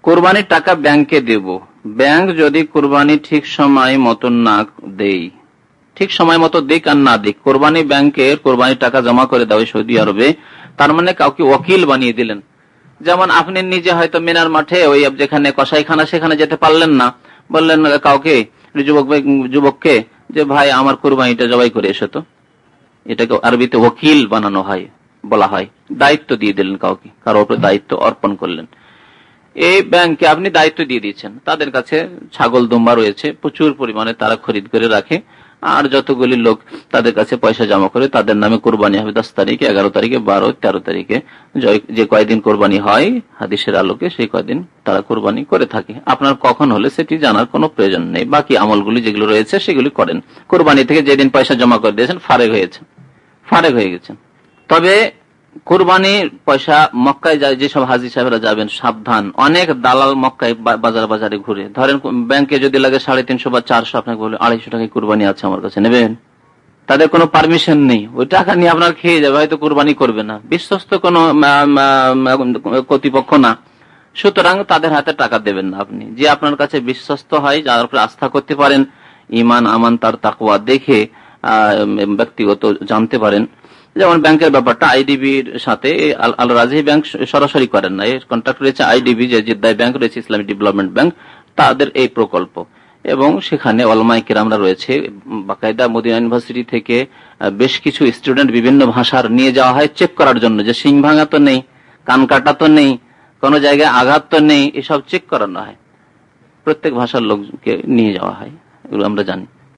কোরবানির টাকা ব্যাংকে দেব, ব্যাংক যদি কোরবানি ঠিক সময় মতো না দেই, ঠিক সময় মতো দিক আর না দিক, কোরবানি ব্যাংকের কোরবানির টাকা জমা করে দেওয়া সৌদি আরবে, তার মানে কাউকে ওকিল বানিয়ে দিলেন। যেমন আপনি নিজে হয়তো মিনার মাঠে ওই যেখানে কসাইখানা সেখানে যেতে পারলেন না, বললেন কাউকে, যুবককে, যে ভাই আমার কোরবানিটা জবাই করে এসো তো। এটাকে আরবিতে ওকিল বানানো হয়, বলা হয়। দায়িত্ব দিয়ে দিলেন কাউকে, কারো উপরে দায়িত্ব অর্পণ করলেন। এই ব্যাংকে আপনি দায়িত্ব দিয়ে দিচ্ছেন, তাদের কাছে ছাগল দুম্বা রয়েছে প্রচুর পরিমাণে, তারা খরিদ করে রাখে, আর যতগুলি লোক তাদের কাছে পয়সা জমা করে তাদের নামে কোরবানি হবে 10 তারিখে, 11 তারিখে, 12, 13 তারিখে, যে কয়দিন কোরবানি হয় হাদিসের আলোকে সেই কয়দিন তারা কোরবানি করে থাকে। আপনার কখন হলে সেটি জানার কোনো প্রয়োজন নেই, বাকি আমলগুলি যেগুলো রয়েছে সেগুলি করেন। কোরবানি থেকে যেদিন পয়সা জমা করে দিয়েছেন ফারেক হয়ে গেছেন। তবে কোরবানির পয়সা মক্কায় যায়, যেসব হাজি সাহেবরা যাবেন সাবধান, অনেক দালাল মক্কায় বাজারে ঘুরে। ধরেন ব্যাংকে যদি লাগে 350 বা 400, আপনাকে বলে 250 টাকায় কোরবানি আছে আমার কাছে, নেবেন? তাদের কোনো পারমিশন নেই, ওই টাকা নিয়ে আপনার খেয়ে যাবে, হয়তো কোরবানি করবে না, বিশ্বস্ত কোনো কর্তৃপক্ষ না। সুতরাং তাদের হাতে টাকা দেবেন না আপনি। যে আপনার কাছে বিশ্বস্ত হয়, যার উপরে আস্থা করতে পারেন, ইমান আমান তার তাকওয়া দেখে ব্যক্তিগত জানতে পারেন। যেমন ব্যাংকের ব্যাপারটা আইডিবির সাথে আল রাজি ব্যাংক সরাসরি করেন না, এর কন্ট্রাক্ট রয়েছে আইডিবি, যে জিদ্দায় ব্যাংক রয়েছে ইসলামিক ডেভেলপমেন্ট ব্যাংক, তাদের এই প্রকল্প। এবং সেখানে ওলামায়ে কেরামরা রয়েছে, বাকায়দা মদিনা ইউনিভার্সিটি থেকে বেশ কিছু স্টুডেন্ট বিভিন্ন ভাষার নিয়ে যাওয়া হয় চেক করার জন্য, যে শিং ভাঙা তো নেই, কান কাটা তো নেই, কোন জায়গায় আঘাত তো নেই, এসব চেক করানো হয়। প্রত্যেক ভাষার লোককে নিয়ে যাওয়া হয়, এগুলো আমরা জানি।